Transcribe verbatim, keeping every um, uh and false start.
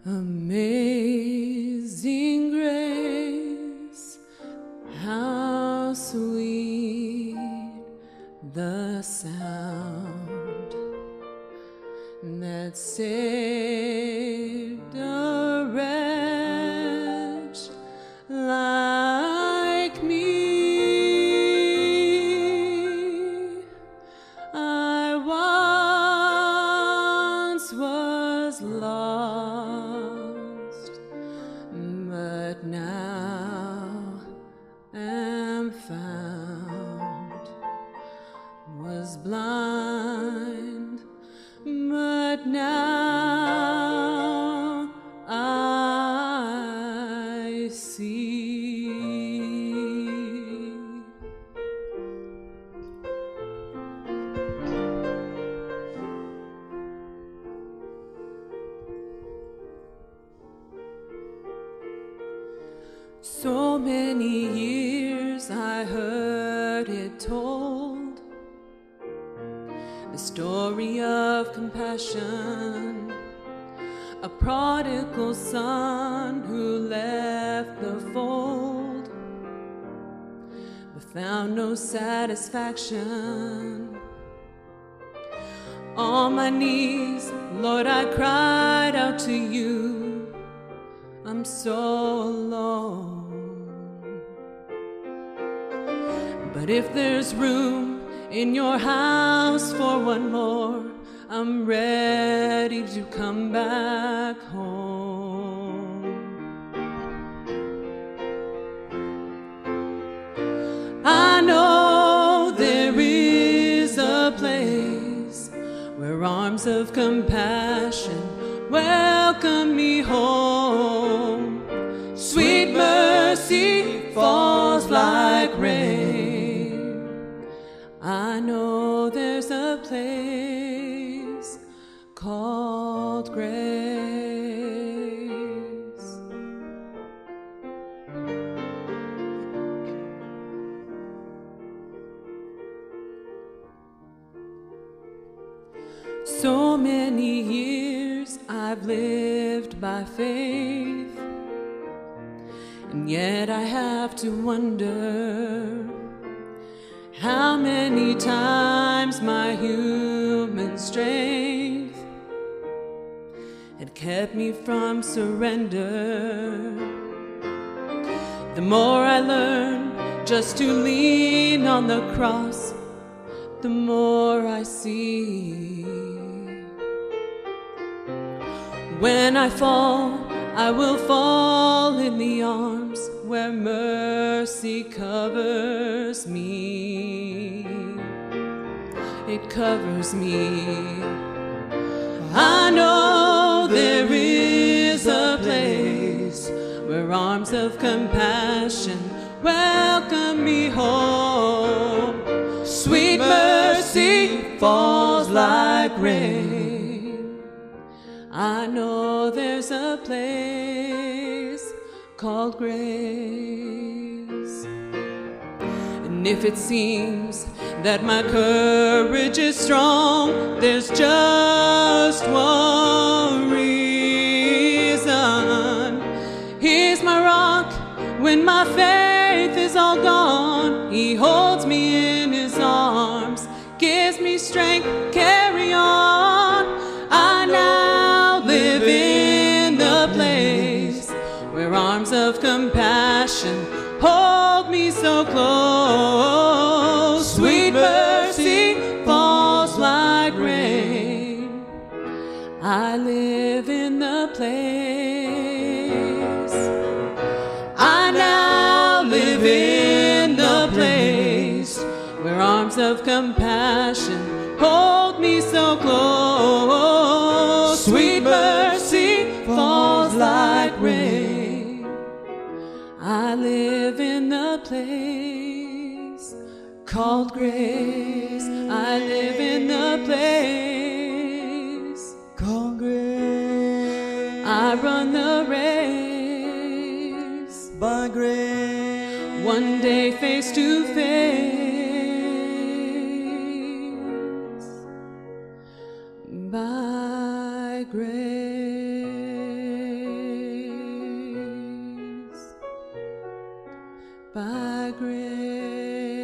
Amazing grace, how sweet the sound that saved a wretch like me. I once was lost, but now am found, was blind, but now I see. So many years I heard it told, the story of compassion, a prodigal son who left the fold but found no satisfaction. On my knees, Lord, I cried out to you, I'm so alone. But if there's room in your house for one more, I'm ready to come back home. I know there is a place where arms of compassion welcome me home. Sweet mercy falls like rain. I know there's a place called grace. So many years I've lived by faith, and yet I have to wonder how many times my human strength had kept me from surrender. The more I learn just to lean on the cross, the more I see. When I fall, I will fall in the arms where mercy covers me. It covers me. I know there is a place where arms of compassion welcome me home. Sweet mercy falls like rain. I know there's a place called grace. And if it seems that my courage is strong, there's just one reason. He's my rock when my faith is all gone. He holds me in his arms, gives me strength, carry on. I now live in the place where arms of compassion hold me so close. Sweet mercy falls like rain. I live in the place. I now live in the place where arms of compassion hold me so close. Sweet mercy falls like rain. I live in the place called grace. I live in the place called grace. I run the race by grace, one day face to face by grace. by grace.